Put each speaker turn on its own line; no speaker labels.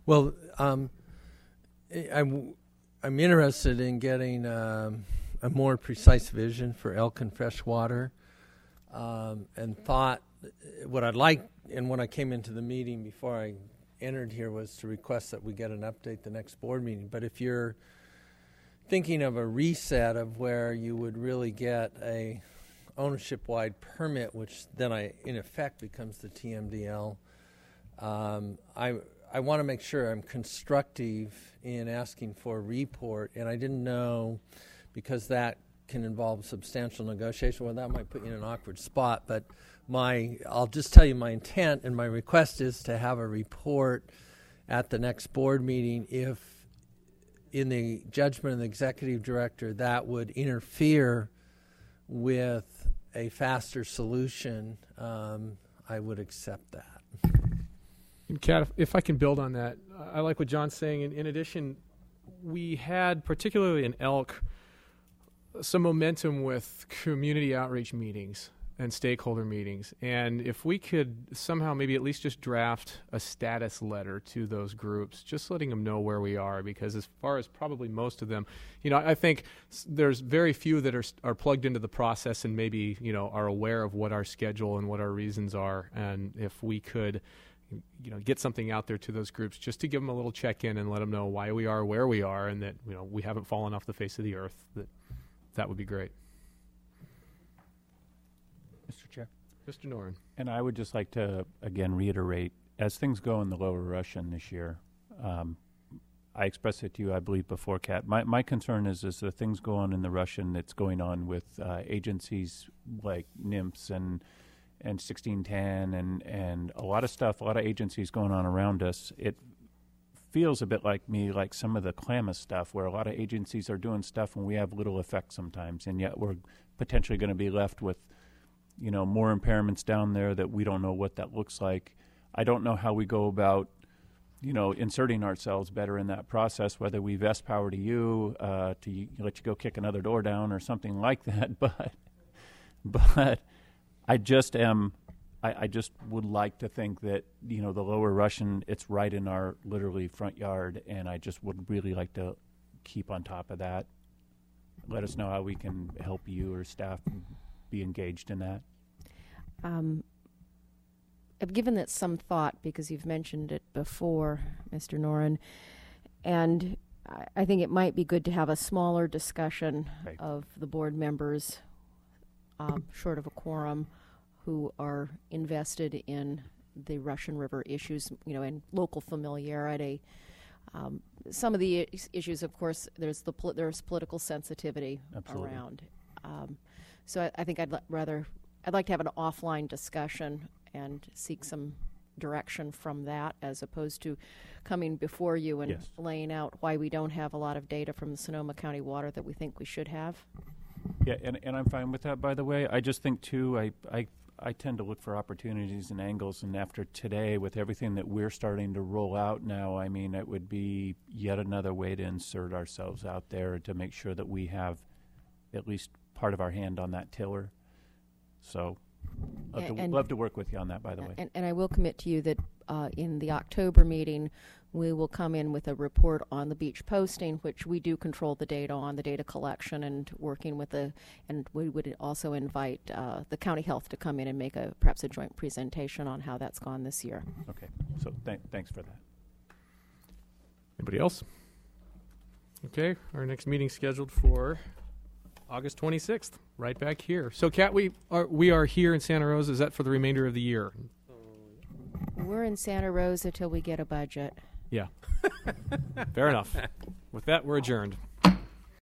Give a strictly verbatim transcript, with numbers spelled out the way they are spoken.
Well, um, I'm, I'm interested in getting um, a more precise vision for Elk and freshwater, um, and thought what I'd like, and when I came into the meeting before I entered here, was to request that we get an update the next board meeting. But if you're thinking of a reset of where you would really get a ownership-wide permit, which then I, in effect, becomes the T M D L, um, I I want to make sure I'm constructive in asking for a report, and I didn't know, because that can involve substantial negotiation. Well, that might put you in an awkward spot, but my I'll just tell you my intent and my request is to have a report at the next board meeting if, in the judgment of the executive director, that would interfere with a faster solution. um, I would accept that.
And Kat, if, if I can build on that, I like what John's saying. In, in addition, we had, particularly in Elk, some momentum with community outreach meetings and stakeholder meetings. And if we could somehow maybe at least just draft a status letter to those groups, just letting them know where we are, because as far as probably most of them, you know, I think there's very few that are are plugged into the process and maybe, you know, are aware of what our schedule and what our reasons are. And if we could, you know, get something out there to those groups just to give them a little check-in and let them know why we are where we are and that, you know, we haven't fallen off the face of the earth, that that would be great.
Mister Chair.
Mister Noren.
And I would just like to, again, reiterate, as things go in the Lower Russian this year, um, I expressed it to you, I believe, before, Kat. My, my concern is, is the things go on in the Russian that's going on with uh, agencies like NIMS and and sixteen ten and, and a lot of stuff, a lot of agencies going on around us. It feels a bit like me, like some of the Klamath stuff, where a lot of agencies are doing stuff and we have little effect sometimes, and yet we're potentially going to be left with, you know, more impairments down there that we don't know what that looks like. I don't know how we go about, you know, inserting ourselves better in that process, whether we vest power to you, uh, to y- let you go kick another door down or something like that. But, but I just am, I, I just would like to think that, you know, the Lower Russian, it's right in our literally front yard, and I just would really like to keep on top of that. Let us know how we can help you or staff be engaged in that.
Um, I've given it some thought because you've mentioned it before, Mister Noren, and I, I think it might be good to have a smaller discussion
Right.
of the board members, um, short of a quorum, who are invested in the Russian River issues, you know, and local familiarity. Um, some of the is- issues, of course, there's the pol- there's political sensitivity
Absolutely.
around. Um, so I, I think I'd l- rather I'd like to have an offline discussion and seek some direction from that, as opposed to coming before you and
Yes.
laying out why we don't have a lot of data from the Sonoma County Water that we think we should have.
Yeah, and, and I'm fine with that, by the way. I just think, too, I, I, I tend to look for opportunities and angles, and after today, with everything that we're starting to roll out now, I mean, it would be yet another way to insert ourselves out there to make sure that we have at least part of our hand on that tiller. So love,
A-
to,
and-
love to work with you on that, by the way.
And, and I will commit to you that uh, in the October meeting, we will come in with a report on the beach posting, which we do control the data on, the data collection and working with the, and we would also invite uh, the county health to come in and make a perhaps a joint presentation on how that's gone this year.
Okay, so th- thanks for that.
Anybody else? Okay, our next meeting scheduled for August twenty-sixth, right back here. So, Kat, we are we are here in Santa Rosa. Is that for the remainder of the year?
We're in Santa Rosa till we get a budget.
Yeah. Fair enough. With that, we're adjourned.